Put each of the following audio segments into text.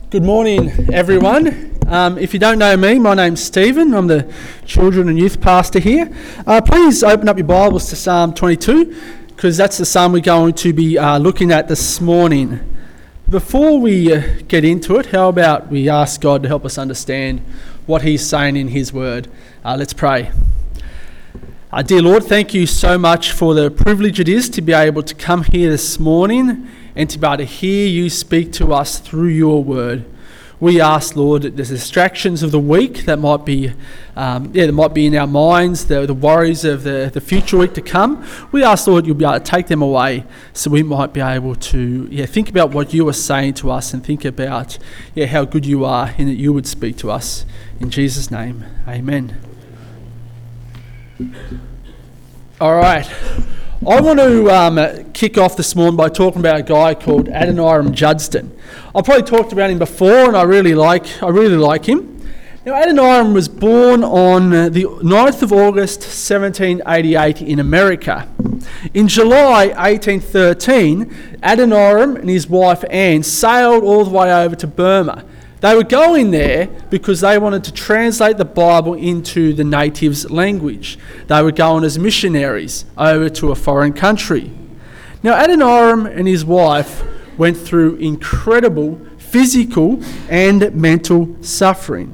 Good morning, everyone. If you don't know me, my name's Stephen. I'm the children and youth pastor here. Please open up your Bibles to Psalm 22, because that's the psalm we're going to be looking at this morning. Before we get into it, how about we ask God to help us understand what He's saying in His Word. Let's pray. Dear Lord, thank you so much for the privilege it is to be able to come here this morning and to be able to hear you speak to us through your word. We ask, Lord, that the distractions of the week that might be in our minds, the worries of the future week to come, we ask, Lord, you'll be able to take them away so we might be able to think about what you are saying to us and think about how good you are and that you would speak to us. In Jesus' name, amen. All right. I want to kick off this morning by talking about a guy called Adoniram Judson. I've probably talked about him before, and I really like him. Now, Adoniram was born on the 9th of August, 1788 in America. In July 1813, Adoniram and his wife Anne sailed all the way over to Burma. They were going there because they wanted to translate the Bible into the natives' language. They were going as missionaries over to a foreign country. Now, Adoniram and his wife went through incredible physical and mental suffering.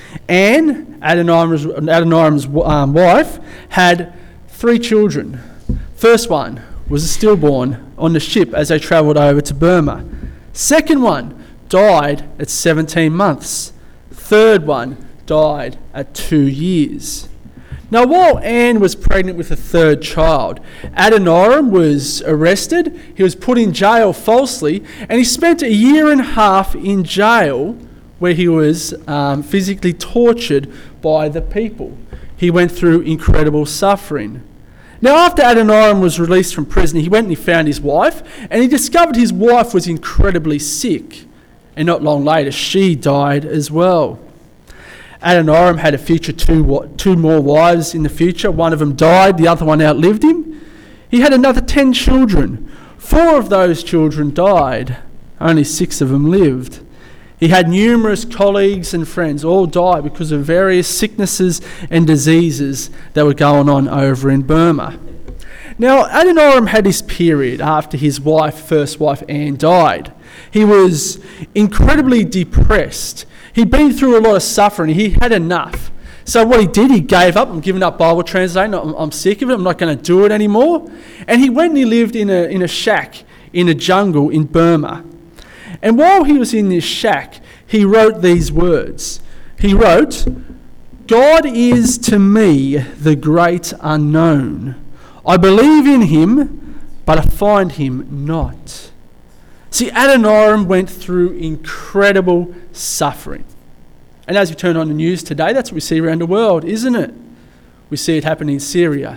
Anne, Adoniram's wife, had 3 children. First one was a stillborn on the ship as they travelled over to Burma. Second one died at 17 months. Third one died at 2 years. Now, while Anne was pregnant with a third child, Adoniram was arrested, he was put in jail falsely, and he spent 1.5 years in jail where he was physically tortured by the people. He went through incredible suffering. Now, after Adoniram was released from prison, he went and he found his wife, and he discovered his wife was incredibly sick. And not long later, she died as well. Adoniram had a future two more wives in the future. One of them died, the other one outlived him. He had another 10 children. 4 of those children died. Only 6 of them lived. He had numerous colleagues and friends all die because of various sicknesses and diseases that were going on over in Burma. Now, Adoniram had this period after his first wife Anne died. He was incredibly depressed. He'd been through a lot of suffering. He had enough. So what he did, he gave up. I'm giving up Bible translating. I'm sick of it. I'm not going to do it anymore. And he went and he lived in a shack in a jungle in Burma. And while he was in this shack, he wrote these words. He wrote, "God is to me the great unknown. I believe in him, but I find him not." See, Adoniram went through incredible suffering. And as we turn on the news today, that's what we see around the world, isn't it? We see it happen in Syria,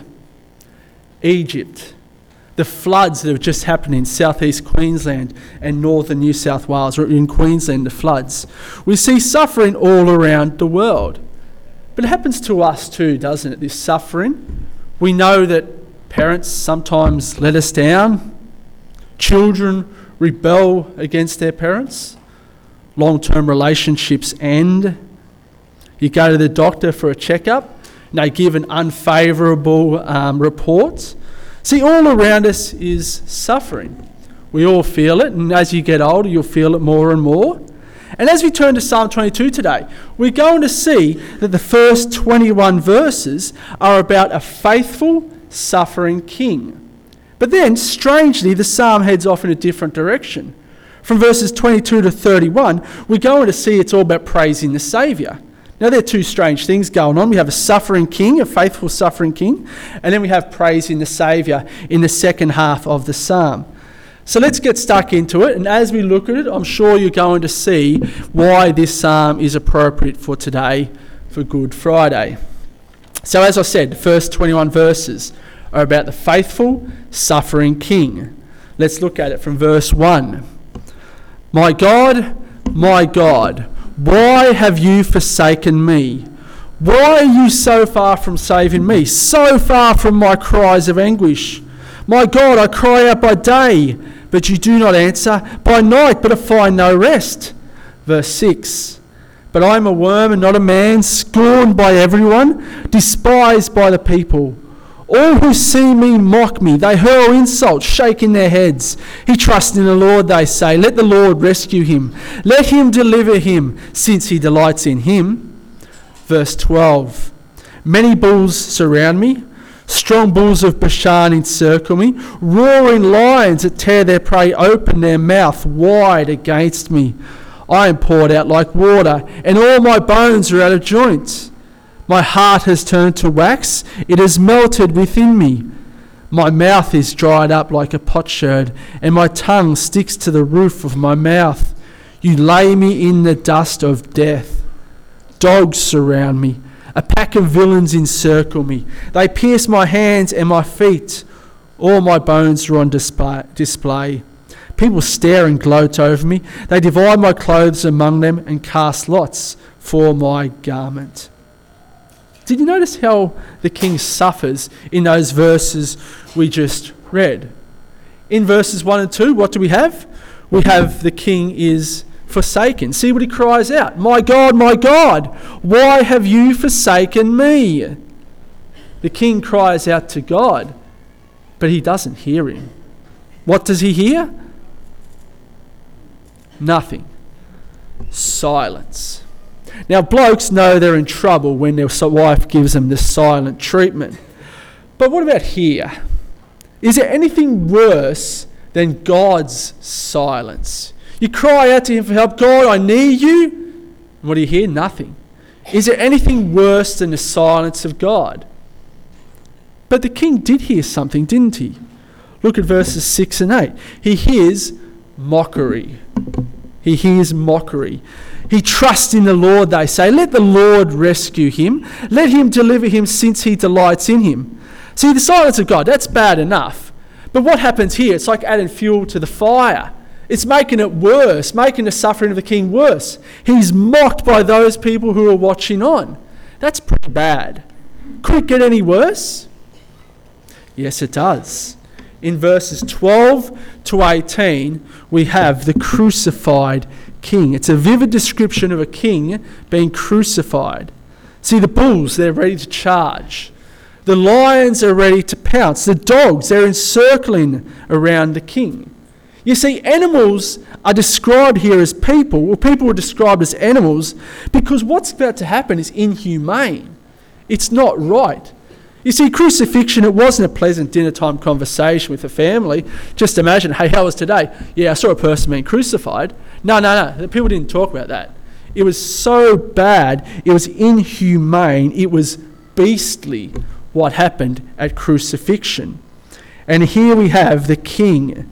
Egypt, the floods that have just happened in southeast Queensland and northern New South Wales, or in Queensland, the floods. We see suffering all around the world. But it happens to us too, doesn't it, this suffering? We know that parents sometimes let us down. Children rebel against their parents. Long-term relationships end. You go to the doctor for a checkup and they give an unfavourable report. See, all around us is suffering. We all feel it, and as you get older, you'll feel it more and more. And as we turn to Psalm 22 today, we're going to see that the first 21 verses are about a faithful, suffering king. But then, strangely, the psalm heads off in a different direction. From verses 22 to 31, we're going to see it's all about praising the Saviour. Now, there are 2 strange things going on. We have a suffering king, a faithful suffering king, and then we have praising the Saviour in the second half of the psalm. So let's get stuck into it, and as we look at it, I'm sure you're going to see why this psalm is appropriate for today, for Good Friday. So as I said, the first 21 verses are about the faithful, suffering king. Let's look at it from verse 1. My God, why have you forsaken me? Why are you so far from saving me, so far from my cries of anguish? My God, I cry out by day, but you do not answer, by night, but I find no rest. Verse 6. But I am a worm and not a man, scorned by everyone, despised by the people. All who see me mock me. They hurl insults, shaking their heads. He trusts in the Lord, they say. Let the Lord rescue him. Let him deliver him, since he delights in him. Verse 12. Many bulls surround me. Strong bulls of Bashan encircle me. Roaring lions that tear their prey open their mouth wide against me. I am poured out like water, and all my bones are out of joint. My heart has turned to wax, it has melted within me. My mouth is dried up like a potsherd, and my tongue sticks to the roof of my mouth. You lay me in the dust of death. Dogs surround me. A pack of villains encircle me. They pierce my hands and my feet. All my bones are on display. People stare and gloat over me. They divide my clothes among them and cast lots for my garment. Did you notice how the king suffers in those verses we just read? In verses 1 and 2, what do we have? We have the king is forsaken. See what he cries out. My God, why have you forsaken me? The king cries out to God, but he doesn't hear him. What does he hear? Nothing. Silence. Now, blokes know they're in trouble when their wife gives them the silent treatment. But what about here? Is there anything worse than God's silence? You cry out to him for help. God, I need you. And what do you hear? Nothing. Is there anything worse than the silence of God? But the king did hear something, didn't he? Look at verses 6 and 8. He hears mockery. He hears mockery. He trusts in the Lord, they say. Let the Lord rescue him. Let him deliver him, since he delights in him. See, the silence of God, that's bad enough. But what happens here? It's like adding fuel to the fire. It's making it worse, making the suffering of the king worse. He's mocked by those people who are watching on. That's pretty bad. Could it get any worse? Yes, it does. In verses 12 to 18, we have the crucified king. It's a vivid description of a king being crucified. See, the bulls, they're ready to charge. The lions are ready to pounce. The dogs, they're encircling around the king. You see, animals are described here as people. Well, people are described as animals because what's about to happen is inhumane. It's not right. You see, crucifixion, it wasn't a pleasant dinner time conversation with the family. Just imagine, hey, how was today? Yeah, I saw a person being crucified. No. People didn't talk about that. It was so bad. It was inhumane. It was beastly what happened at crucifixion. And here we have the king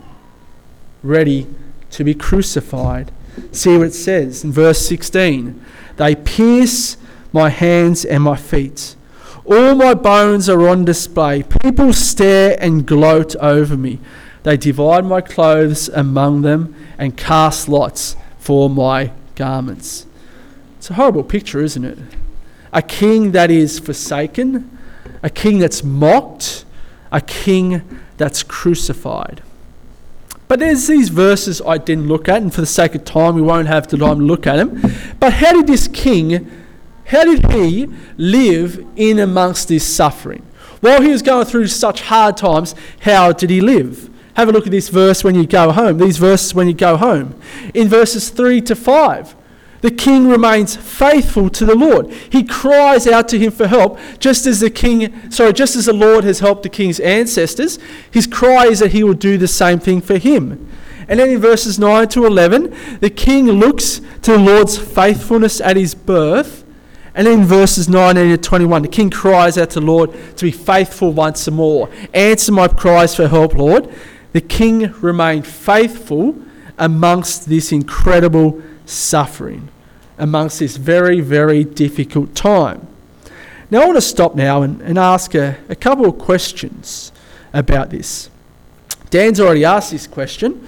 ready to be crucified. See what it says in verse 16. They pierce my hands and my feet. All my bones are on display. People stare and gloat over me. They divide my clothes among them and cast lots for my garments. It's a horrible picture, isn't it? A king that is forsaken, a king that's mocked, a king that's crucified. But there's these verses I didn't look at, and for the sake of time, we won't have the time to look at them. But how did this king, how did he live in amongst this suffering? While he was going through such hard times, how did he live? Have a look at this verse when you go home, these verses when you go home. In verses 3 to 5, the king remains faithful to the Lord. He cries out to him for help, just as the Lord has helped the king's ancestors. His cry is that he will do the same thing for him. And then in verses 9 to 11, the king looks to the Lord's faithfulness at his birth. And then in verses 19 to 21, the king cries out to the Lord to be faithful once more. Answer my cries for help, Lord. The king remained faithful amongst this incredible suffering, amongst this very, very difficult time. Now I want to stop now and ask a couple of questions about this. Dan's already asked this question.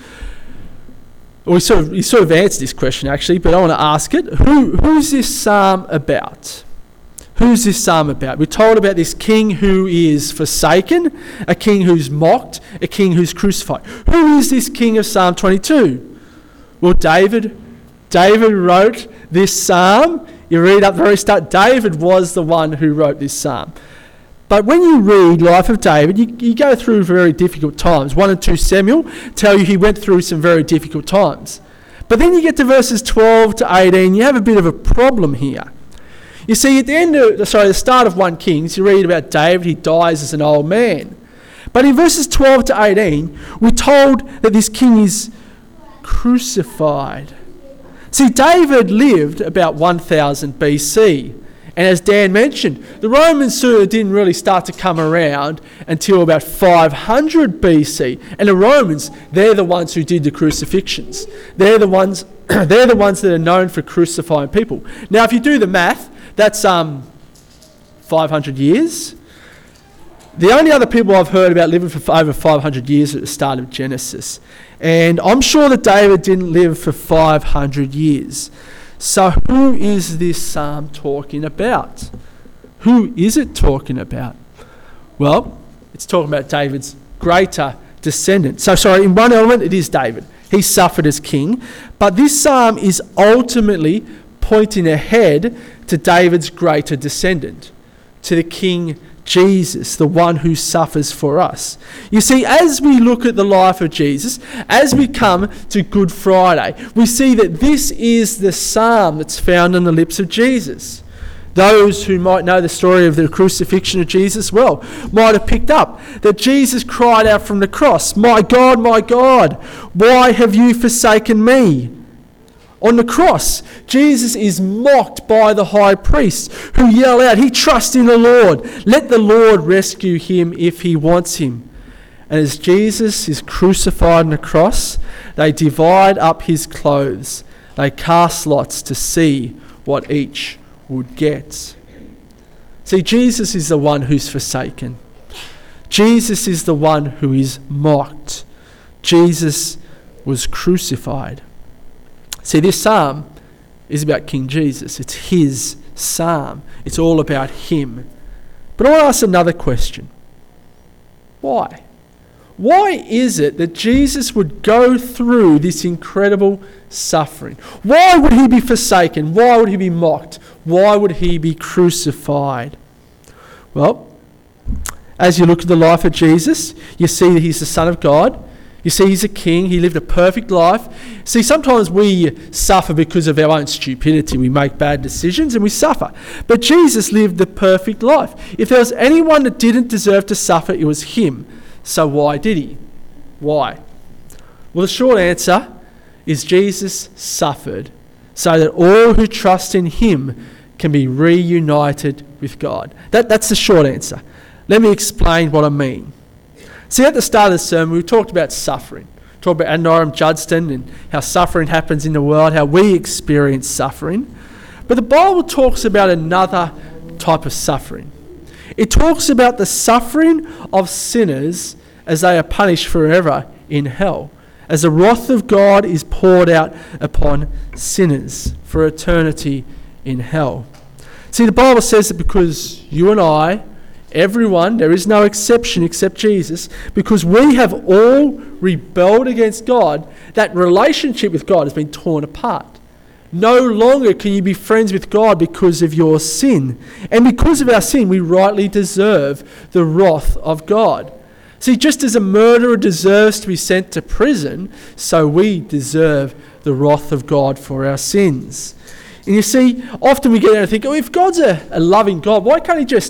He sort of answered this question actually, but I want to ask it. Who's this psalm about? Who's this psalm about? We're told about this king who is forsaken, a king who's mocked, a king who's crucified. Who is this king of Psalm 22? Well, David, David wrote this psalm. You read up the very start, David was the one who wrote this psalm. But when you read Life of David, you go through very difficult times. 1 and 2 Samuel tell you he went through some very difficult times. But then you get to verses 12 to 18, you have a bit of a problem here. You see, at the start of 1 Kings, you read about David, he dies as an old man. But in verses 12 to 18, we're told that this king is crucified. See, David lived about 1000 BC. And as Dan mentioned, the Romans sort of didn't really start to come around until about 500 BC. And the Romans, they're the ones who did the crucifixions. They're the ones that are known for crucifying people. Now, if you do the math, that's 500 years. The only other people I've heard about living for over 500 years at the start of Genesis. And I'm sure that David didn't live for 500 years. So who is this psalm talking about? Who is it talking about? Well, it's talking about David's greater descendant. In one element, it is David. He suffered as king. But this psalm is ultimately pointing ahead to David's greater descendant, to the King Jesus, the one who suffers for us. You see, as we look at the life of Jesus, as we come to Good Friday, we see that this is the psalm that's found on the lips of Jesus. Those who might know the story of the crucifixion of Jesus well might have picked up that Jesus cried out from the cross, my God, why have you forsaken me?" On the cross, Jesus is mocked by the high priests who yell out, he trusts in the Lord. Let the Lord rescue him if he wants him. And as Jesus is crucified on the cross, they divide up his clothes. They cast lots to see what each would get. See, Jesus is the one who's forsaken. Jesus is the one who is mocked. Jesus was crucified. See, this psalm is about King Jesus. It's his psalm. It's all about him. But I want to ask another question. Why? Why is it that Jesus would go through this incredible suffering? Why would he be forsaken? Why would he be mocked? Why would he be crucified? Well, as you look at the life of Jesus, you see that he's the Son of God. You see, he's a king. He lived a perfect life. See, sometimes we suffer because of our own stupidity. We make bad decisions and we suffer. But Jesus lived the perfect life. If there was anyone that didn't deserve to suffer, it was him. So why did he? Why? Well, the short answer is Jesus suffered so that all who trust in him can be reunited with God. That's the short answer. Let me explain what I mean. See, at the start of the sermon, we talked about suffering. We talked about Adoniram Judson and how suffering happens in the world, how we experience suffering. But the Bible talks about another type of suffering. It talks about the suffering of sinners as they are punished forever in hell, as the wrath of God is poured out upon sinners for eternity in hell. See, the Bible says that because you and I, everyone, there is no exception except Jesus, because we have all rebelled against God, that relationship with God has been torn apart. No longer can you be friends with God because of your sin. And because of our sin, we rightly deserve the wrath of God. See, just as a murderer deserves to be sent to prison, so we deserve the wrath of God for our sins. And you see, often we get there and think, if God's a loving God, why can't he just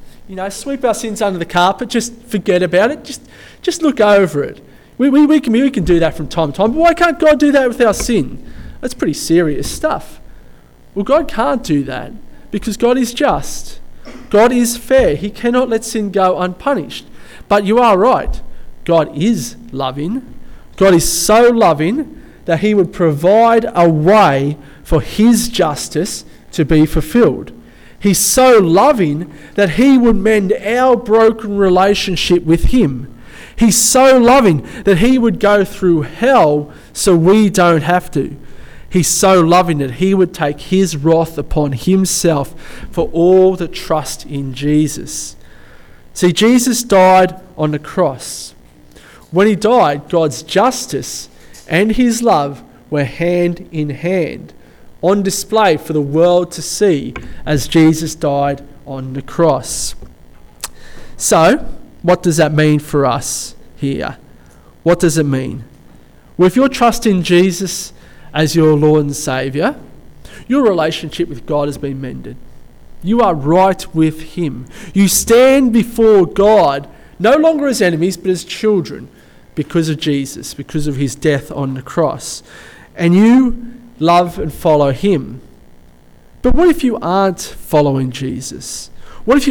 sweep our sins under the carpet, just forget about it, just look over it. We can do that from time to time, but why can't God do that with our sin? That's pretty serious stuff. Well, God can't do that because God is just. God is fair. He cannot let sin go unpunished. But you are right. God is loving. God is so loving that he would provide a way for his justice to be fulfilled. He's so loving that he would mend our broken relationship with him. He's so loving that he would go through hell so we don't have to. He's so loving that he would take his wrath upon himself for all that trust in Jesus. See, Jesus died on the cross. When he died, God's justice and his love were hand in hand, on display for the world to see as Jesus died on the cross. So, what does that mean for us here? What does it mean? Well, if you're trusting Jesus as your Lord and Saviour, your relationship with God has been mended. You are right with Him. You stand before God no longer as enemies but as children because of Jesus, because of His death on the cross. And you love and follow Him. But what if you aren't following Jesus? What if you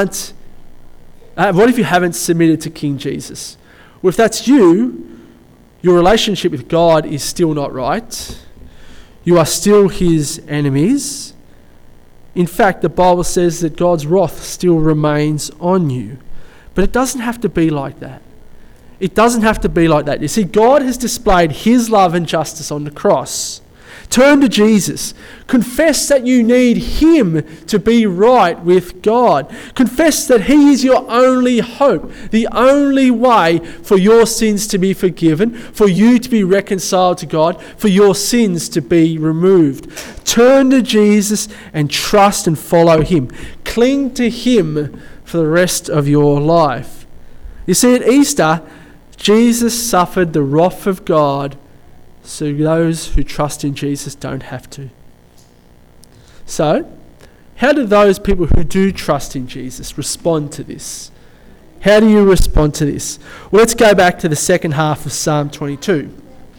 haven't submitted to King Jesus? Well, if that's you, your relationship with God is still not right. You are still His enemies. In fact, the Bible says that God's wrath still remains on you. But it doesn't have to be like that. It doesn't have to be like that. You see, God has displayed His love and justice on the cross. Turn to Jesus. Confess that you need Him to be right with God. Confess that He is your only hope, the only way for your sins to be forgiven, for you to be reconciled to God, for your sins to be removed. Turn to Jesus and trust and follow Him. Cling to Him for the rest of your life. You see, at Easter, Jesus suffered the wrath of God so those who trust in Jesus don't have to. So, how do those people who do trust in Jesus respond to this? How do you respond to this? Well, let's go back to the second half of Psalm 22.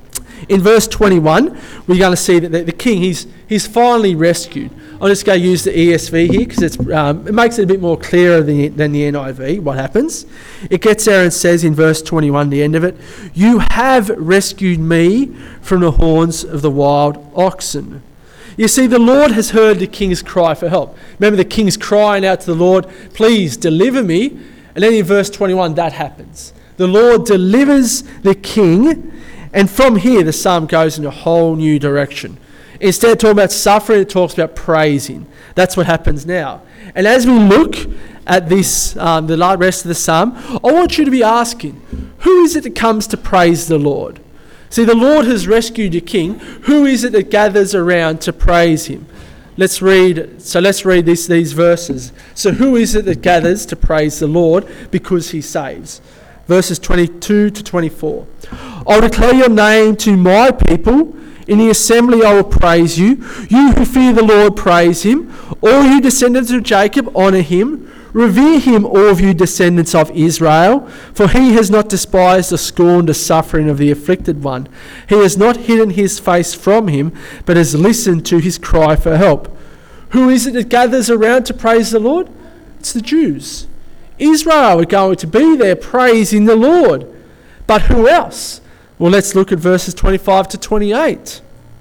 In verse 21, we're going to see that the king, he's finally rescued. I'm just going to use the ESV here because it makes it a bit more clearer than the NIV, what happens. It gets there and says in verse 21, the end of it, "You have rescued me from the horns of the wild oxen." You see, the Lord has heard the king's cry for help. Remember, the king's crying out to the Lord, "Please deliver me." And then in verse 21, that happens. The Lord delivers the king, and from here the psalm goes in a whole new direction. Instead of talking about suffering, it talks about praising. That's what happens now. And as we look at this, the rest of the psalm, I want you to be asking, who is it that comes to praise the Lord? See, the Lord has rescued your king. Who is it that gathers around to praise Him? Let's read these verses. So who is it that gathers to praise the Lord because He saves? Verses 22 to 24. "I'll declare your name to my people. In the assembly I will praise you. You who fear the Lord, praise Him. All you descendants of Jacob, honour Him. Revere Him, all of you descendants of Israel. For He has not despised or scorned the suffering of the afflicted one. He has not hidden His face from him, but has listened to his cry for help." Who is it that gathers around to praise the Lord? It's the Jews. Israel are going to be there praising the Lord. But who else? Well, let's look at verses 25 to 28.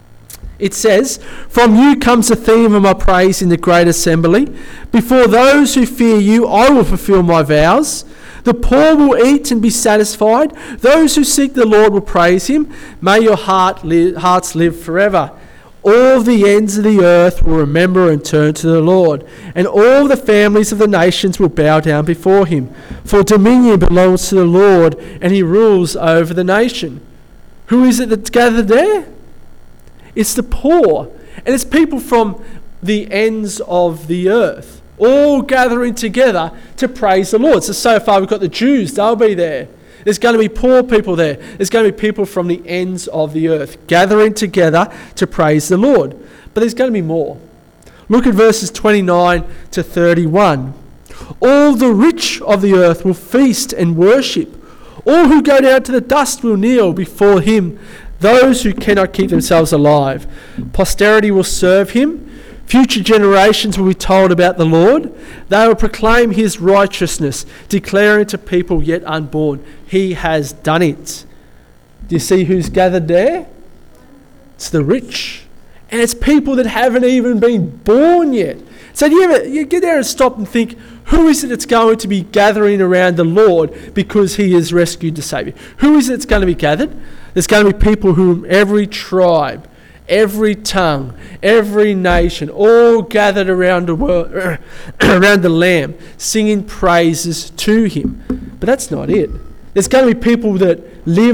It says, "From you comes the theme of my praise in the great assembly. Before those who fear you, I will fulfill my vows. The poor will eat and be satisfied. Those who seek the Lord will praise Him. May your hearts live forever. All the ends of the earth will remember and turn to the Lord, and all the families of the nations will bow down before Him. For dominion belongs to the Lord, and He rules over the nation." Who is it that's gathered there? It's the poor, and it's people from the ends of the earth, all gathering together to praise the Lord. So far we've got the Jews, they'll be there. There's going to be poor people there. There's going to be people from the ends of the earth gathering together to praise the Lord. But there's going to be more. Look at verses 29 to 31. "All the rich of the earth will feast and worship. All who go down to the dust will kneel before Him. Those who cannot keep themselves alive. Posterity will serve Him. Future generations will be told about the Lord. They will proclaim His righteousness, declaring to people yet unborn, He has done it." Do you see who's gathered there? It's the rich. And it's people that haven't even been born yet. So you get there and stop and think, who is it that's going to be gathering around the Lord because He has rescued the Saviour? Who is it that's going to be gathered? There's going to be people whom every tribe, every tongue, every nation, all gathered around the world, around the Lamb, singing praises to Him. But that's not it. There's going to be people that lived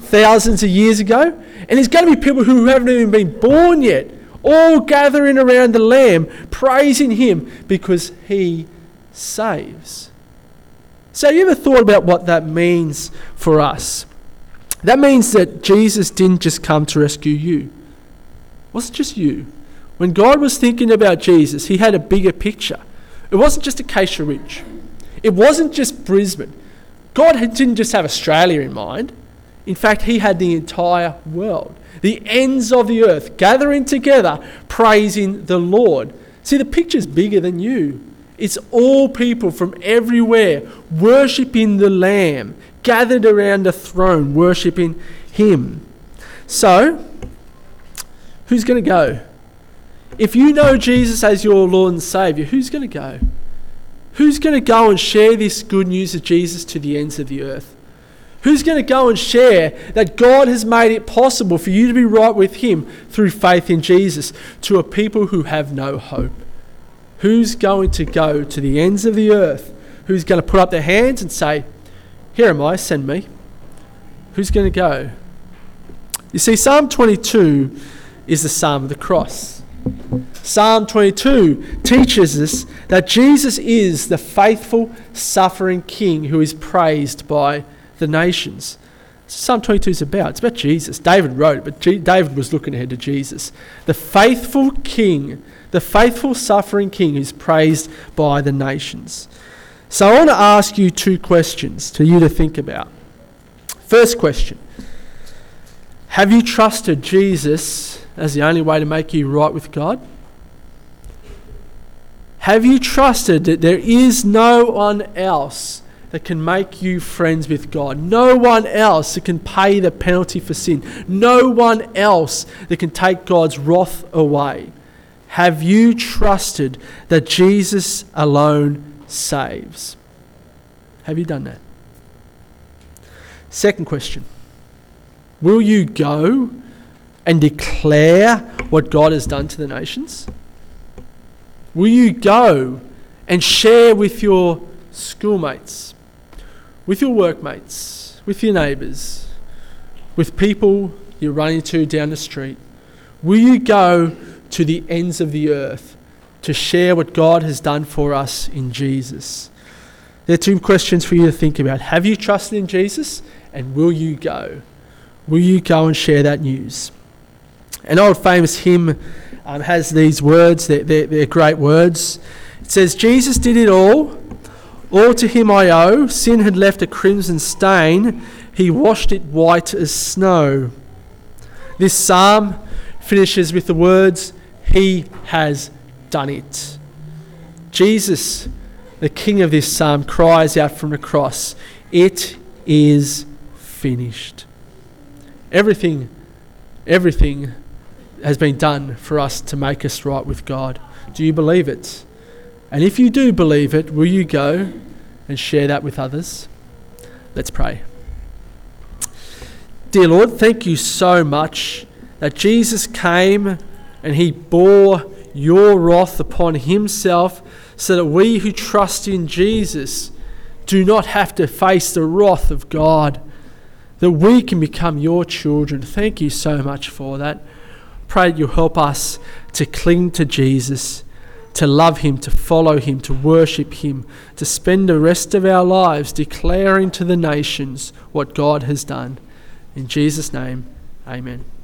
thousands of years ago. And there's going to be people who haven't even been born yet, all gathering around the Lamb, praising him because he saves. So you ever thought about what that means for us? That means that Jesus didn't just come to rescue you. It wasn't just you. When God was thinking about Jesus, he had a bigger picture. It wasn't just Acacia Ridge. It wasn't just Brisbane. God didn't just have Australia in mind. In fact, he had the entire world, the ends of the earth, gathering together, praising the Lord. See, the picture's bigger than you. It's all people from everywhere worshipping the Lamb, gathered around the throne, worshipping him. So, who's going to go? If you know Jesus as your Lord and Saviour, who's going to go? Who's going to go and share this good news of Jesus to the ends of the earth? Who's going to go and share that God has made it possible for you to be right with him through faith in Jesus to a people who have no hope? Who's going to go to the ends of the earth? Who's going to put up their hands and say, "Here am I, send me"? Who's going to go? You see, Psalm 22 is the Psalm of the cross. Psalm 22 teaches us that Jesus is the faithful, suffering King who is praised by the nations. Psalm 22 is about. It's about Jesus. David wrote it, but David was looking ahead to Jesus. The faithful King, the faithful, suffering King who's praised by the nations. So I want to ask you two questions for you to think about. First question. Have you trusted Jesus as the only way to make you right with God? Have you trusted that there is no one else that can make you friends with God? No one else that can pay the penalty for sin? No one else that can take God's wrath away? Have you trusted that Jesus alone saves? Have you done that? Second question. Will you go and declare what God has done to the nations? Will you go and share with your schoolmates, with your workmates, with your neighbours, with people you're running into down the street? Will you go to the ends of the earth to share what God has done for us in Jesus? There are two questions for you to think about. Have you trusted in Jesus? And will you go? Will you go and share that news? An old famous hymn has these words. They're great words. It says, "Jesus did it all to him I owe. Sin had left a crimson stain. He washed it white as snow." This psalm finishes with the words, "He has done it." Jesus, the King of this psalm, cries out from the cross, "It is finished." Everything has been done for us to make us right with God. Do you believe it? And if you do believe it, will you go and share that with others? Let's pray. Dear Lord, thank you so much that Jesus came and he bore your wrath upon himself so that we who trust in Jesus do not have to face the wrath of God, that we can become your children. Thank you so much for that. Pray that you'll help us to cling to Jesus, to love him, to follow him, to worship him, to spend the rest of our lives declaring to the nations what God has done. In Jesus' name, amen.